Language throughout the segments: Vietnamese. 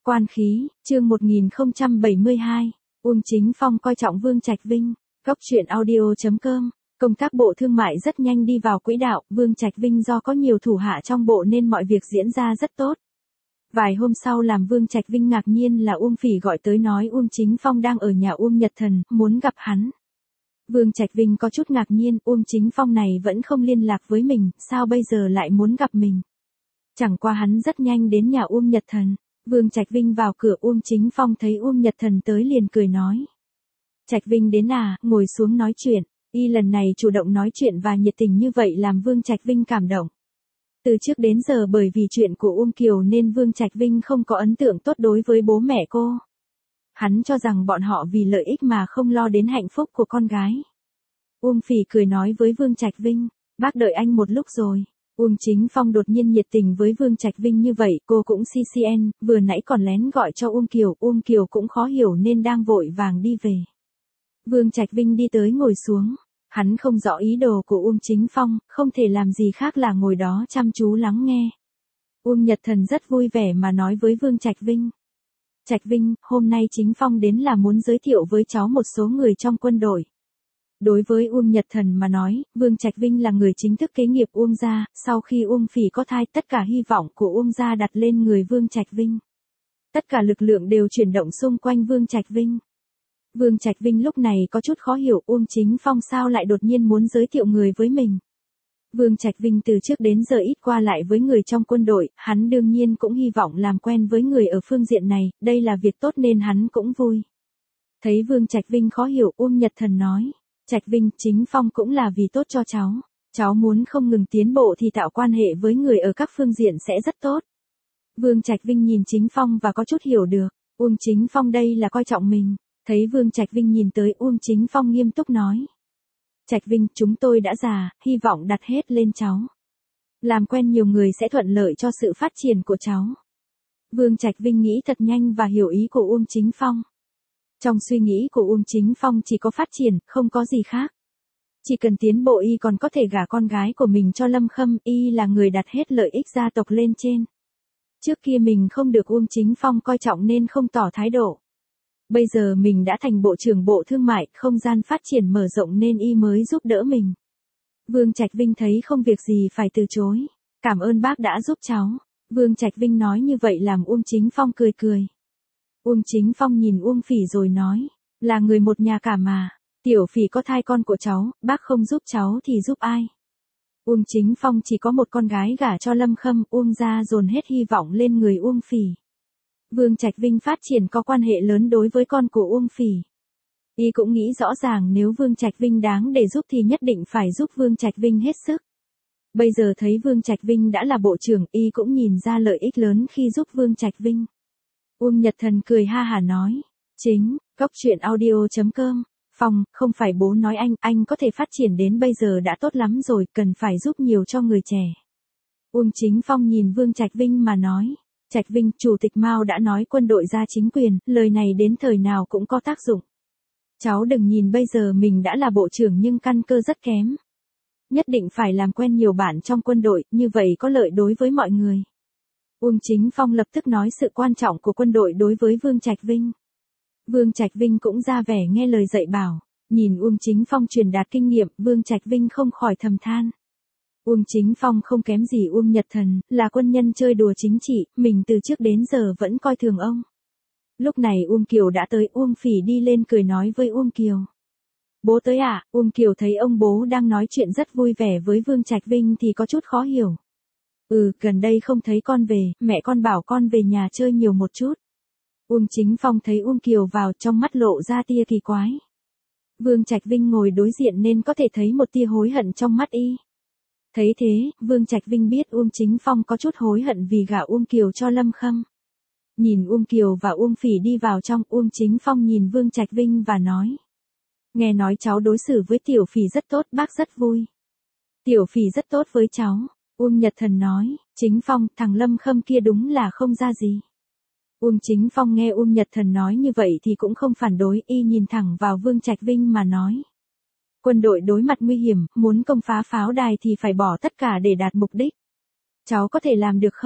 Quan khí, chương 1072, Uông Chính Phong coi trọng Vương Trạch Vinh. Góc truyện audio.com. Công tác bộ thương mại rất nhanh đi vào quỹ đạo, Vương Trạch Vinh do có nhiều thủ hạ trong bộ nên mọi việc diễn ra rất tốt. Vài hôm sau làm Vương Trạch Vinh ngạc nhiên là Uông Phỉ gọi tới nói Uông Chính Phong đang ở nhà Uông Nhật Thần, muốn gặp hắn. Vương Trạch Vinh có chút ngạc nhiên, Uông Chính Phong này vẫn không liên lạc với mình, sao bây giờ lại muốn gặp mình? Chẳng qua hắn rất nhanh đến nhà Uông Nhật Thần. Vương Trạch Vinh vào cửa, Uông Chính Phong thấy Uông Nhật Thần tới liền cười nói. Trạch Vinh đến à, ngồi xuống nói chuyện. Y lần này chủ động nói chuyện và nhiệt tình như vậy làm Vương Trạch Vinh cảm động. Từ trước đến giờ bởi vì chuyện của Uông Kiều nên Vương Trạch Vinh không có ấn tượng tốt đối với bố mẹ cô. Hắn cho rằng bọn họ vì lợi ích mà không lo đến hạnh phúc của con gái. Uông Phỉ cười nói với Vương Trạch Vinh, bác đợi anh một lúc rồi. Uông Chính Phong đột nhiên nhiệt tình với Vương Trạch Vinh như vậy, cô cũng CCN, vừa nãy còn lén gọi cho Uông Kiều cũng khó hiểu nên đang vội vàng đi về. Vương Trạch Vinh đi tới ngồi xuống, hắn không rõ ý đồ của Uông Chính Phong, không thể làm gì khác là ngồi đó chăm chú lắng nghe. Uông Nhật Thần rất vui vẻ mà nói với Vương Trạch Vinh. Trạch Vinh, hôm nay Chính Phong đến là muốn giới thiệu với cháu một số người trong quân đội. Đối với Uông Nhật Thần mà nói, Vương Trạch Vinh là người chính thức kế nghiệp Uông gia, sau khi Uông Phỉ có thai tất cả hy vọng của Uông gia đặt lên người Vương Trạch Vinh. Tất cả lực lượng đều chuyển động xung quanh Vương Trạch Vinh. Vương Trạch Vinh lúc này có chút khó hiểu Uông Chính Phong sao lại đột nhiên muốn giới thiệu người với mình. Vương Trạch Vinh từ trước đến giờ ít qua lại với người trong quân đội, hắn đương nhiên cũng hy vọng làm quen với người ở phương diện này, đây là việc tốt nên hắn cũng vui. Thấy Vương Trạch Vinh khó hiểu, Uông Nhật Thần nói. Trạch Vinh, Chính Phong cũng là vì tốt cho cháu. Cháu muốn không ngừng tiến bộ thì tạo quan hệ với người ở các phương diện sẽ rất tốt. Vương Trạch Vinh nhìn Chính Phong và có chút hiểu được. Uông Chính Phong đây là coi trọng mình. Thấy Vương Trạch Vinh nhìn tới, Uông Chính Phong nghiêm túc nói. Trạch Vinh, chúng tôi đã già, hy vọng đặt hết lên cháu. Làm quen nhiều người sẽ thuận lợi cho sự phát triển của cháu. Vương Trạch Vinh nghĩ thật nhanh và hiểu ý của Uông Chính Phong. Trong suy nghĩ của Uông Chính Phong chỉ có phát triển, không có gì khác. Chỉ cần tiến bộ y còn có thể gả con gái của mình cho Lâm Khâm, y là người đặt hết lợi ích gia tộc lên trên. Trước kia mình không được Uông Chính Phong coi trọng nên không tỏ thái độ. Bây giờ mình đã thành bộ trưởng bộ thương mại, không gian phát triển mở rộng nên y mới giúp đỡ mình. Vương Trạch Vinh thấy không việc gì phải từ chối. Cảm ơn bác đã giúp cháu. Vương Trạch Vinh nói như vậy làm Uông Chính Phong cười cười. Uông Chính Phong nhìn Uông Phỉ rồi nói, là người một nhà cả mà, Tiểu Phỉ có thai con của cháu, bác không giúp cháu thì giúp ai? Uông Chính Phong chỉ có một con gái gả cho Lâm Khâm, Uông gia dồn hết hy vọng lên người Uông Phỉ. Vương Trạch Vinh phát triển có quan hệ lớn đối với con của Uông Phỉ. Y cũng nghĩ rõ ràng nếu Vương Trạch Vinh đáng để giúp thì nhất định phải giúp Vương Trạch Vinh hết sức. Bây giờ thấy Vương Trạch Vinh đã là bộ trưởng, y cũng nhìn ra lợi ích lớn khi giúp Vương Trạch Vinh. Uông Nhật Thần cười ha hả nói, Chính, góc truyện audio.com, Phong, không phải bố nói anh có thể phát triển đến bây giờ đã tốt lắm rồi, cần phải giúp nhiều cho người trẻ. Uông Chính Phong nhìn Vương Trạch Vinh mà nói, Trạch Vinh, Chủ tịch Mao đã nói quân đội ra chính quyền, lời này đến thời nào cũng có tác dụng. Cháu đừng nhìn bây giờ mình đã là bộ trưởng nhưng căn cơ rất kém. Nhất định phải làm quen nhiều bạn trong quân đội, như vậy có lợi đối với mọi người. Uông Chính Phong lập tức nói sự quan trọng của quân đội đối với Vương Trạch Vinh. Vương Trạch Vinh cũng ra vẻ nghe lời dạy bảo, nhìn Uông Chính Phong truyền đạt kinh nghiệm, Vương Trạch Vinh không khỏi thầm than. Uông Chính Phong không kém gì Uông Nhật Thần, là quân nhân chơi đùa chính trị, mình từ trước đến giờ vẫn coi thường ông. Lúc này Uông Kiều đã tới, Uông Phỉ đi lên cười nói với Uông Kiều. Bố tới à? Uông Kiều thấy ông bố đang nói chuyện rất vui vẻ với Vương Trạch Vinh thì có chút khó hiểu. Gần đây không thấy con về, mẹ con bảo con về nhà chơi nhiều một chút. Uông Chính Phong thấy Uông Kiều vào trong mắt lộ ra tia kỳ quái. Vương Trạch Vinh ngồi đối diện nên có thể thấy một tia hối hận trong mắt y. Thấy thế, Vương Trạch Vinh biết Uông Chính Phong có chút hối hận vì gả Uông Kiều cho Lâm Khâm. Nhìn Uông Kiều và Uông Phỉ đi vào trong, Uông Chính Phong nhìn Vương Trạch Vinh và nói. Nghe nói cháu đối xử với Tiểu Phỉ rất tốt, bác rất vui. Tiểu Phỉ rất tốt với cháu. Uông Nhật Thần nói, Chính Phong, thằng Lâm Khâm kia đúng là không ra gì. Uông Chính Phong nghe Uông Nhật Thần nói như vậy thì cũng không phản đối, y nhìn thẳng vào Vương Trạch Vinh mà nói. Quân đội đối mặt nguy hiểm, muốn công phá pháo đài thì phải bỏ tất cả để đạt mục đích. Cháu có thể làm được không?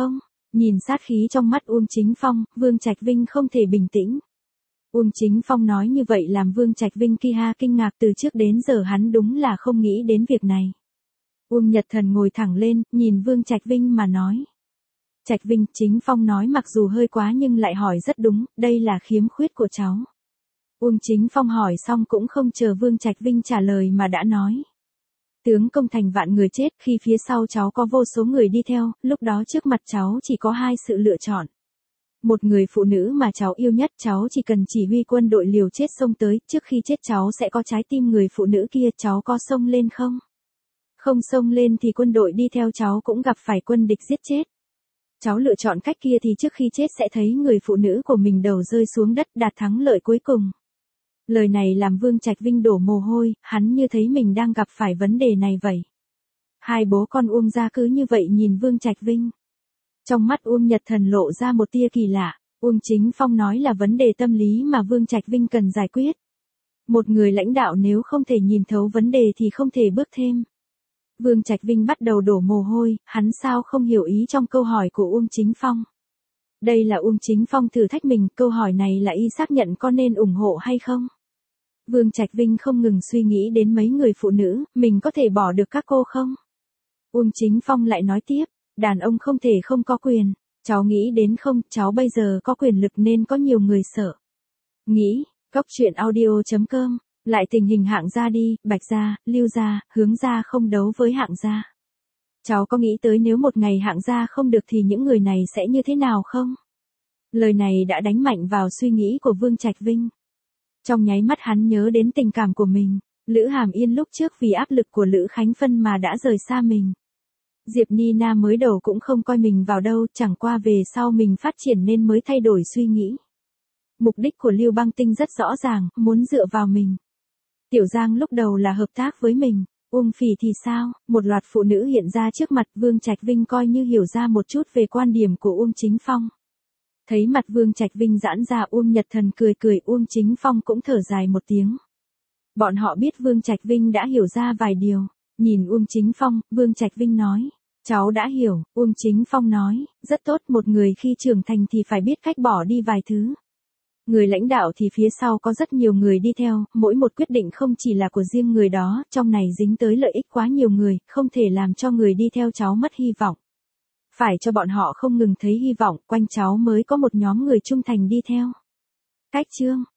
Nhìn sát khí trong mắt Uông Chính Phong, Vương Trạch Vinh không thể bình tĩnh. Uông Chính Phong nói như vậy làm Vương Trạch Vinh kinh ngạc, từ trước đến giờ hắn đúng là không nghĩ đến việc này. Uông Nhật Thần ngồi thẳng lên, nhìn Vương Trạch Vinh mà nói. Trạch Vinh, Chính Phong nói mặc dù hơi quá nhưng lại hỏi rất đúng, đây là khiếm khuyết của cháu. Uông Chính Phong hỏi xong cũng không chờ Vương Trạch Vinh trả lời mà đã nói. Tướng công thành vạn người chết, khi phía sau cháu có vô số người đi theo, lúc đó trước mặt cháu chỉ có hai sự lựa chọn. Một người phụ nữ mà cháu yêu nhất, cháu chỉ cần chỉ huy quân đội liều chết xông tới, trước khi chết cháu sẽ có trái tim người phụ nữ kia, cháu có xông lên không? Không xông lên thì quân đội đi theo cháu cũng gặp phải quân địch giết chết. Cháu lựa chọn cách kia thì trước khi chết sẽ thấy người phụ nữ của mình đầu rơi xuống đất, đạt thắng lợi cuối cùng. Lời này làm Vương Trạch Vinh đổ mồ hôi, hắn như thấy mình đang gặp phải vấn đề này vậy. Hai bố con Uông gia cứ như vậy nhìn Vương Trạch Vinh. Trong mắt Uông Nhật Thần lộ ra một tia kỳ lạ, Uông Chính Phong nói là vấn đề tâm lý mà Vương Trạch Vinh cần giải quyết. Một người lãnh đạo nếu không thể nhìn thấu vấn đề thì không thể bước thêm. Vương Trạch Vinh bắt đầu đổ mồ hôi, hắn sao không hiểu ý trong câu hỏi của Uông Chính Phong. Đây là Uông Chính Phong thử thách mình, câu hỏi này là y xác nhận có nên ủng hộ hay không. Vương Trạch Vinh không ngừng suy nghĩ đến mấy người phụ nữ, mình có thể bỏ được các cô không? Uông Chính Phong lại nói tiếp, đàn ông không thể không có quyền, cháu nghĩ đến không, cháu bây giờ có quyền lực nên có nhiều người sợ. Nghĩ, Cốc Truyện Audio.com, lại tình hình Hạng gia đi, Bạch gia, Lưu gia, Hướng gia không đấu với Hạng gia. Cháu có nghĩ tới nếu một ngày Hạng gia không được thì những người này sẽ như thế nào không? Lời này đã đánh mạnh vào suy nghĩ của Vương Trạch Vinh. Trong nháy mắt hắn nhớ đến tình cảm của mình, Lữ Hàm Yên lúc trước vì áp lực của Lữ Khánh Phân mà đã rời xa mình. Diệp Nina mới đầu cũng không coi mình vào đâu, chẳng qua về sau mình phát triển nên mới thay đổi suy nghĩ. Mục đích của Lưu Băng Tinh rất rõ ràng, muốn dựa vào mình. Tiểu Giang lúc đầu là hợp tác với mình, Uông Phỉ thì sao, một loạt phụ nữ hiện ra trước mặt Vương Trạch Vinh coi như hiểu ra một chút về quan điểm của Uông Chính Phong. Thấy mặt Vương Trạch Vinh giãn ra, Uông Nhật Thần cười, Uông Chính Phong cũng thở dài một tiếng. Bọn họ biết Vương Trạch Vinh đã hiểu ra vài điều, nhìn Uông Chính Phong, Vương Trạch Vinh nói, cháu đã hiểu, Uông Chính Phong nói, rất tốt, một người khi trưởng thành thì phải biết cách bỏ đi vài thứ. Người lãnh đạo thì phía sau có rất nhiều người đi theo, mỗi một quyết định không chỉ là của riêng người đó, trong này dính tới lợi ích quá nhiều người, không thể làm cho người đi theo cháu mất hy vọng. Phải cho bọn họ không ngừng thấy hy vọng, quanh cháu mới có một nhóm người trung thành đi theo. Cách chương